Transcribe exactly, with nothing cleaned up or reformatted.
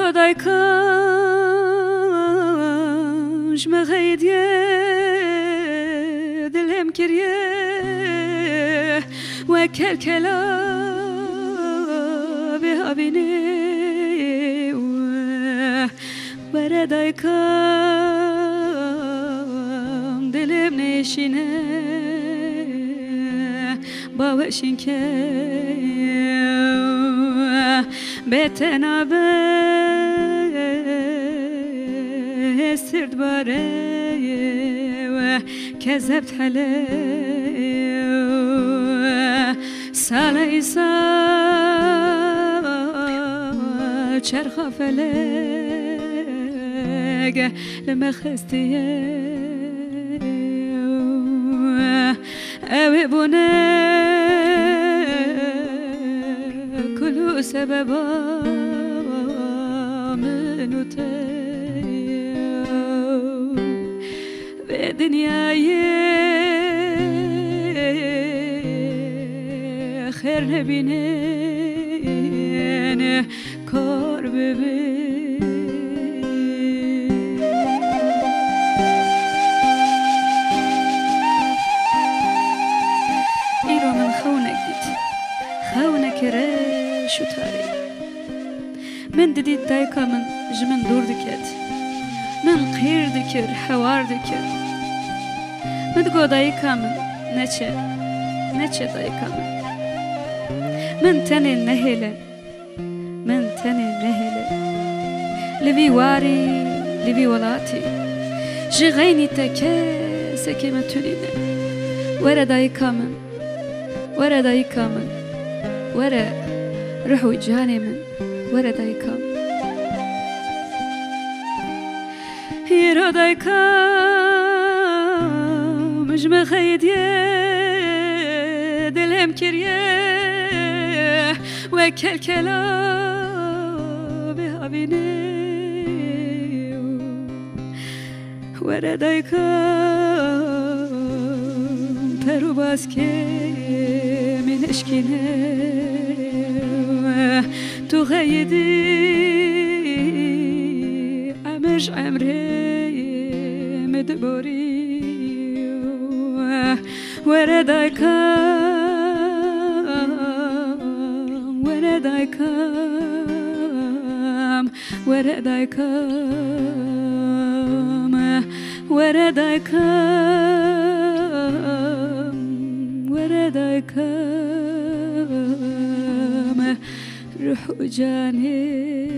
رادای کاش مغیدیه دلم کریه و کل کلا به هابینه و رادای کام دلم نشینه باوشین که بتنابه سرد باره و کذبت حله سال ایسا چرخ فلق لما خستیه اوی بونه كل سبب منو في دنياي خير نبينين كور ببين إيرو من خونك ديت خونك ريش وتاري من دديت دايكا من جمن دور دكت من قير دكر حوار دكر من دقو دايكا من نچه نچه دايكا من من تاني نهيلة من تاني نهيلة لبي واري لبي ولاتي جغيني تكاسة كما تولينا ورا دايكا من ورا دايكا من ورا روحو جاني من ورا دايكا هيرا دايكا مش مخيديه دلهم كريه وكلكلا بهابيني ورا دايكا پرو باز که من اشکینه تو غیدی امش عمره مدباری وردای کام وردای کام وردای کام وردای کام وردای کام روح جاني